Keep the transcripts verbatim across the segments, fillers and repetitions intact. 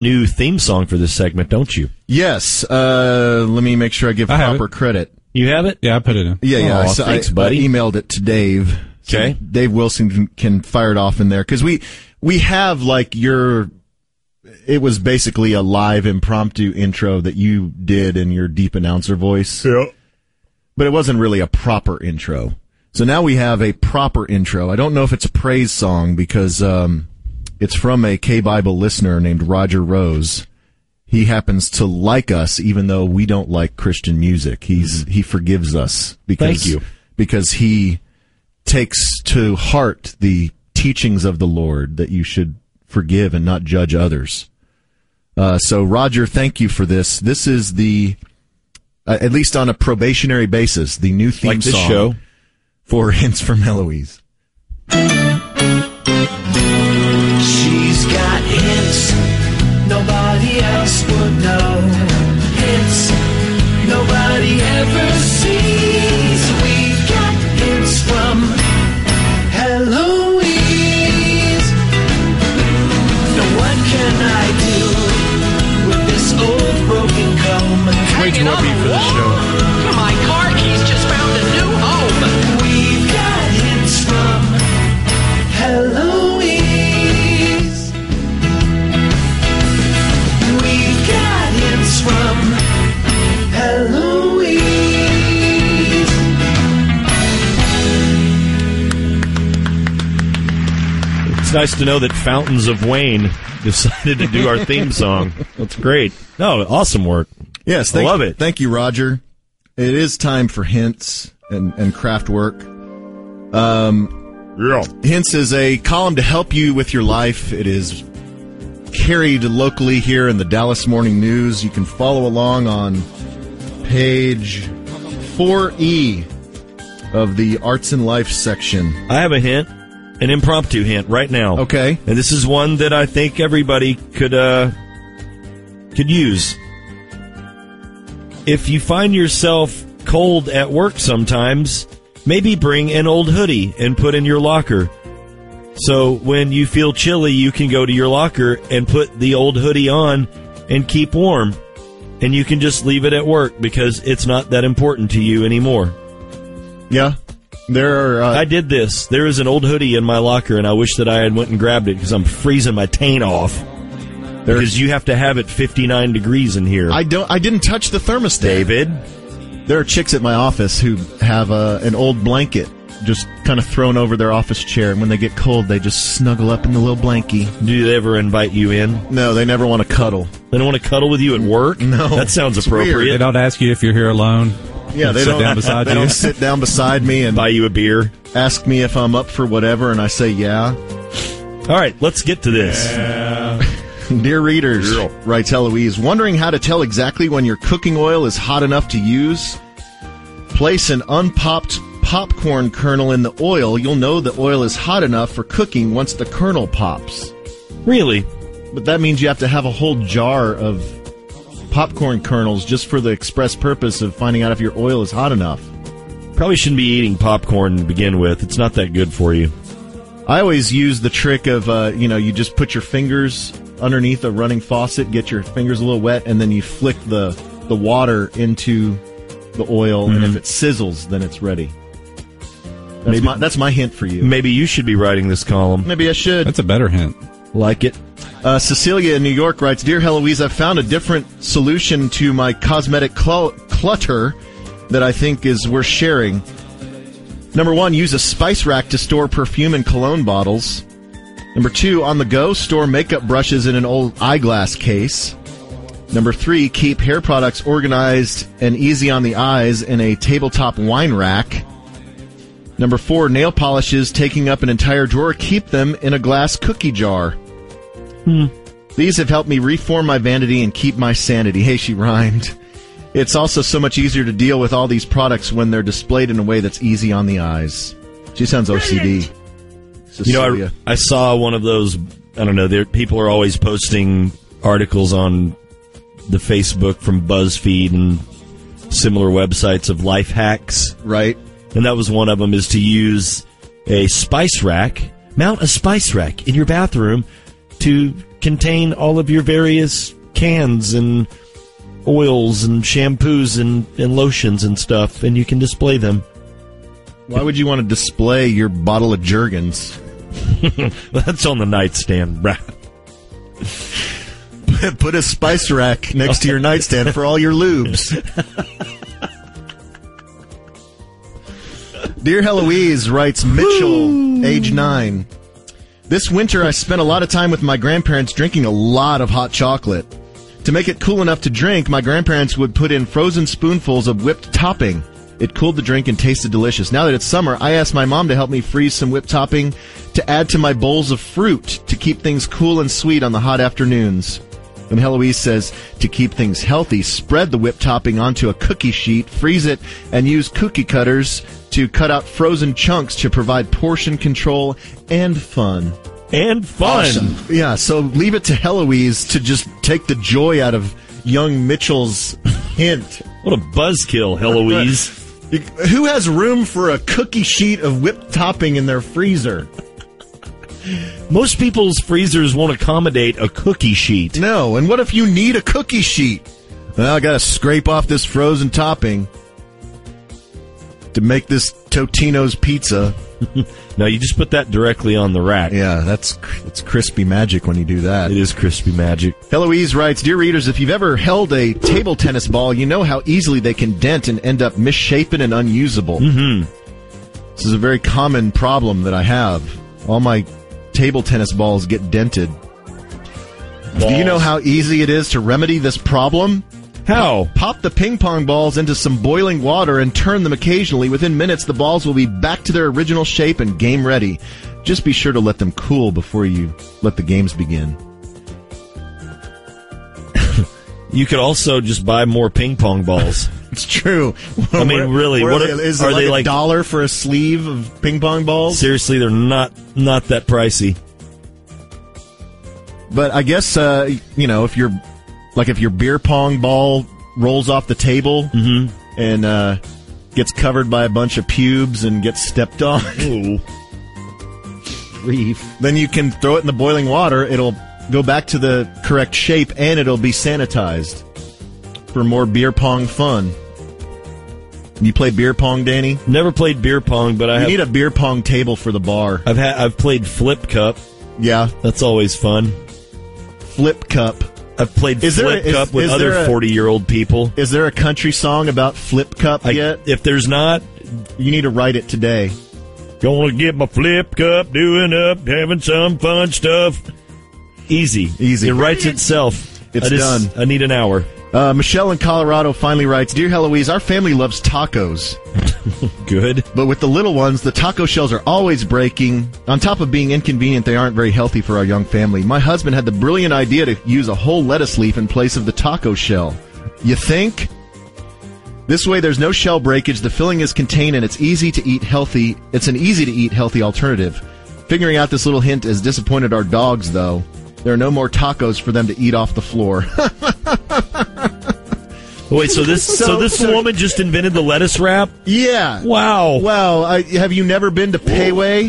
new theme song for this segment, don't you? Yes. Uh, let me make sure I give I have proper it. credit. You have it? Yeah, I put it in. Yeah, yeah. Aw, I, s- thanks, I- buddy. I emailed it to Dave. So Okay. Dave Wilson can, can fire it off in there because we we have like your. It was basically a live impromptu intro that you did in your deep announcer voice. Yeah. But it wasn't really a proper intro. So now we have a proper intro. I don't know if it's a praise song because um, it's from a K-Bible listener named Roger Rose. He happens to like us even though we don't like Christian music. He's he forgives us because Thank you. because he takes to heart the teachings of the Lord that you should forgive and not judge others. Uh, so Roger, thank you for this. This is the uh, at least on a probationary basis, the new theme Like this song show. for Hints from Eloise. She's got hints nobody else would know. Hints nobody ever sees. We've got hints from Eloise. Now what can I do with this old broken comb? Way too Hanging on upbeat the for this wall? show. My car keys just found a new home. We've got hints from Eloise. We've got hints from Eloise. It's nice to know that Fountains of Wayne decided to do our theme song. That's great. No, awesome work. Yes, I thank, love it. Thank you, Roger. It is time for Hints and, and craft work. Um, Yeah. Hints is a column to help you with your life. It is carried locally here in the Dallas Morning News. You can follow along on page four E of the Arts and Life section. I have a hint, an impromptu hint right now. Okay. And this is one that I think everybody could uh could use. If you find yourself cold at work sometimes, maybe bring an old hoodie and put in your locker. So when you feel chilly, you can go to your locker and put the old hoodie on and keep warm. And you can just leave it at work because it's not that important to you anymore. Yeah. There are. Uh, I did this. There is an old hoodie in my locker, and I wish that I had went and grabbed it because I'm freezing my taint off. Because you have to have it fifty-nine degrees in here. I don't. I didn't touch the thermostat. David? There are chicks at my office who have uh, an old blanket just kind of thrown over their office chair, and when they get cold, they just snuggle up in the little blankie. Do they ever invite you in? No, they never want to cuddle. They don't want to cuddle with you at work? No. That sounds It's appropriate. weird. They don't ask you if you're here alone. Yeah, they sit don't down beside they you. don't sit down beside me and Buy you a beer. ask me if I'm up for whatever, and I say yeah. All right, let's get to this. Dear readers, Yeah. writes Eloise, wondering how to tell exactly when your cooking oil is hot enough to use? Place an unpopped popcorn kernel in the oil. You'll know the oil is hot enough for cooking once the kernel pops. Really? But that means you have to have a whole jar of popcorn kernels just for the express purpose of finding out if your oil is hot enough. Probably shouldn't be eating popcorn to begin with. It's not that good for you. I always use the trick of, uh, you know, you just put your fingers underneath a running faucet, get your fingers a little wet, and then you flick the, the water into the oil, Mm-hmm. and if it sizzles, then it's ready. That's, Maybe- my, that's my hint for you. Maybe you should be writing this column. Maybe I should. That's a better hint. Like it? Uh, Cecilia in New York writes, Dear Heloise, I've found a different solution to my cosmetic cl- clutter that I think is worth sharing. Number one, use a spice rack to store perfume and cologne bottles. Number two, on the go, store makeup brushes in an old eyeglass case. Number three, keep hair products organized and easy on the eyes in a tabletop wine rack. Number four, nail polishes taking up an entire drawer, keep them in a glass cookie jar. Hmm. These have helped me reform my vanity and keep my sanity. Hey, she rhymed. It's also so much easier to deal with all these products when they're displayed in a way that's easy on the eyes. She sounds O C D. You know, Cecilia. I, I saw one of those, I don't know, there, people are always posting articles on the Facebook from BuzzFeed and similar websites of life hacks. Right. And that was one of them, is to use a spice rack, mount a spice rack in your bathroom to contain all of your various cans and oils and shampoos and, and lotions and stuff, and you can display them. Why would you want to display your bottle of Jergens? That's on the nightstand, bruh. Put a spice rack next to your nightstand for all your lubes. Dear Heloise, writes Mitchell, Woo. age nine. This winter I spent a lot of time with my grandparents drinking a lot of hot chocolate. To make it cool enough to drink, my grandparents would put in frozen spoonfuls of whipped topping. It cooled the drink and tasted delicious. Now that it's summer, I asked my mom to help me freeze some whipped topping to add to my bowls of fruit to keep things cool and sweet on the hot afternoons. And Heloise says, to keep things healthy, spread the whipped topping onto a cookie sheet, freeze it, and use cookie cutters to cut out frozen chunks to provide portion control and fun. And fun. Awesome. Yeah, so leave it to Heloise to just take the joy out of young Mitchell's hint. What a buzzkill, Heloise. Who has room for a cookie sheet of whipped topping in their freezer? Most people's freezers won't accommodate a cookie sheet. No, and what if you need a cookie sheet? Well, I gotta scrape off this frozen topping to make this Totino's pizza. No, you just put that directly on the rack. Yeah, that's that's crispy magic when you do that. It is crispy magic. Heloise writes, Dear readers, if you've ever held a table tennis ball, you know how easily they can dent and end up misshapen and unusable. Mm-hmm. This is a very common problem that I have. All my table tennis balls get dented. Balls. Do you know how easy it is to remedy this problem? How? Pop the ping pong balls into some boiling water and turn them occasionally. Within minutes, the balls will be back to their original shape and game ready. Just be sure to let them cool before you let the games begin. You could also just buy more ping pong balls. It's true. I mean, really, what what are, are, is are it like they a like dollar for a sleeve of ping pong balls? Seriously, they're not not that pricey. But I guess uh, you know, if you're like if your beer pong ball rolls off the table mm-hmm. and uh, gets covered by a bunch of pubes and gets stepped on, ooh, grief. Then you can throw it in the boiling water. It'll go back to the correct shape and it'll be sanitized for more beer pong fun. You play beer pong, Danny? Never played beer pong, but I you have, need a beer pong table for the bar. I've had I've played flip cup. Yeah, that's always fun. Flip cup. I've played is flip there, cup is, with is other forty-year-old people. Is there a country song about flip cup I, yet? If there's not, you need to write it today. Gonna get my flip cup, doing up, having some fun stuff. Easy. Easy. It writes itself. It's I just, done. I need an hour. Uh, Michelle in Colorado finally writes, Dear Heloise, our family loves tacos. Good. But with the little ones, the taco shells are always breaking. On top of being inconvenient, they aren't very healthy for our young family. My husband had the brilliant idea to use a whole lettuce leaf in place of the taco shell. You think? This way there's no shell breakage, the filling is contained, and it's easy to eat healthy. It's an easy to eat healthy alternative. Figuring out this little hint has disappointed our dogs, though. There are no more tacos for them to eat off the floor. Wait, so this so, so this so, woman just invented the lettuce wrap? Yeah. Wow. Wow. I, have you never been to Payway?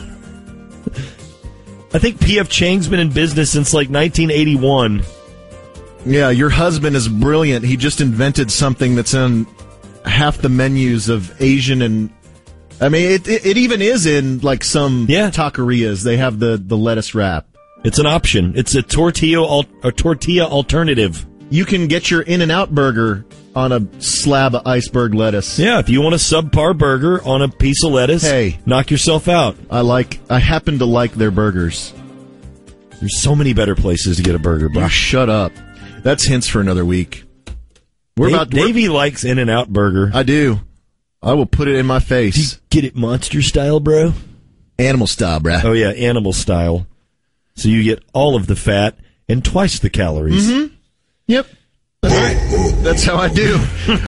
I think P F Chang's been in business since like nineteen eighty-one. Yeah, your husband is brilliant. He just invented something that's on half the menus of Asian and... I mean, it it, it even is in like some yeah. taquerias. They have the, the lettuce wrap. It's an option. It's a tortilla al- a tortilla alternative. You can get your In-N-Out burger on a slab of iceberg lettuce. Yeah, if you want a subpar burger on a piece of lettuce, hey, knock yourself out. I like. I happen to like their burgers. There's so many better places to get a burger, bro. You shut up. That's hints for another week. We're Dave, about. Davey likes In-N-Out burger. I do. I will put it in my face. Do you get it monster style, bro? Animal style, bro. Oh yeah, animal style. So you get all of the fat and twice the calories. Mm-hmm. Yep. That's, that's how I do.